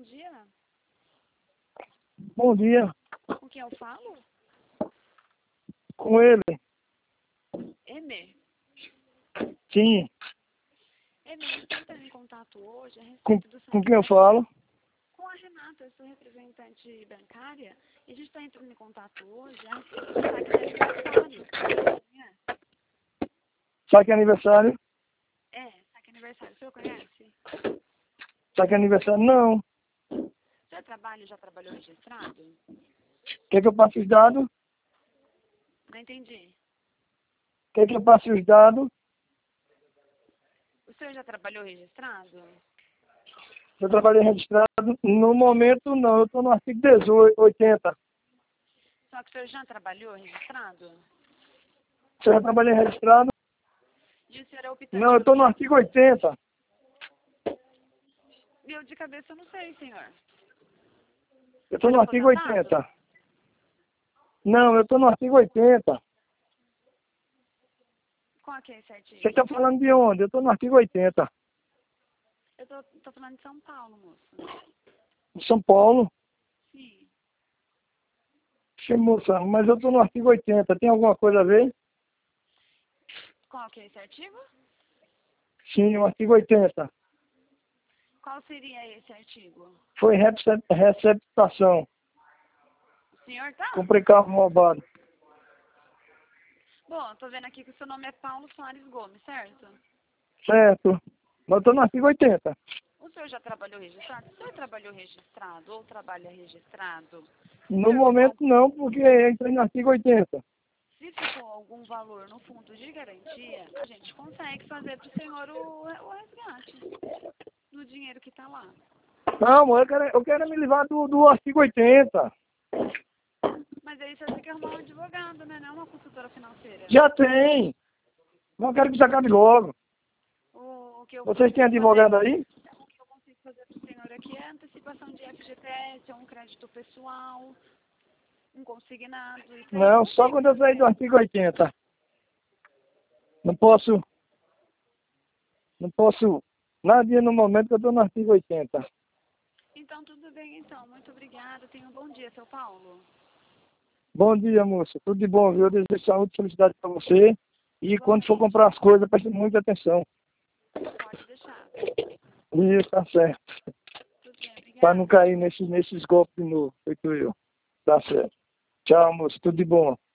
dia. Bom dia. Com quem eu falo? Com ele? Emer. Sim. Emer, a gente está entrando em contato hoje a Com respeito do saque quem eu falo? Com a Renata, eu sou representante bancária. E a gente está entrando em contato hoje a respeito do saque de aniversário. Saque aniversário? Saque aniversário. O senhor conhece? Saque aniversário? Não. O senhor já trabalhou registrado? Quer que eu passe os dados? Não entendi. Quer que eu passe os dados? O senhor já trabalhou registrado? Eu trabalhei registrado. No momento, não. Eu estou no artigo 80. Só que o senhor já trabalhou registrado? Você já trabalhei registrado? E o senhor é optante? Não, eu estou no artigo 80. Eu de cabeça eu não sei, senhor. Eu estou no artigo 80. Não, eu estou no artigo 80. Qual que é esse artigo? Você está falando de onde? Eu estou no artigo 80. Eu tô falando de São Paulo, moço. De São Paulo. Sim. Sim, moça, mas eu estou no artigo 80. Tem alguma coisa a ver? Qual que é esse artigo? Sim, o artigo 80. Qual seria esse artigo? Foi receptação. O senhor tá? Comprei carro roubado. Bom, tô vendo aqui que o seu nome é Paulo Soares Gomes, certo? Certo. Mas eu estou no artigo 80. O senhor já trabalhou registrado? O senhor trabalhou registrado ou trabalha registrado? No momento não, porque eu entrei no artigo 80. Se ficou algum valor no fundo de garantia, a gente consegue fazer pro senhor o resgate do dinheiro que tá lá. Não, eu quero me livrar do artigo 80. Mas aí você tem que arrumar um advogado, né? Não uma consultora financeira. Já tem. Não quero que isso acabe logo. O que eu Vocês têm advogado aí? O que eu consigo fazer pro senhor aqui é antecipação de FGTS, um crédito pessoal, um consignado. Isso aí eu Não, só consigo quando eu sair do fazer. artigo 80. Não posso nada no momento que eu estou no artigo 80. Então, tudo bem, então. Muito obrigada. Tenha um bom dia, seu Paulo. Bom dia, moça. Tudo de bom, viu? Eu desejo saúde e felicidade para você. E quando for Igualmente. comprar as coisas, preste muita atenção. Pode deixar. Isso, tá certo. Tudo bem, Para não obrigada. cair nesses golpes de novo, feito eu. Tá certo. Tchau, moço. Tudo de bom.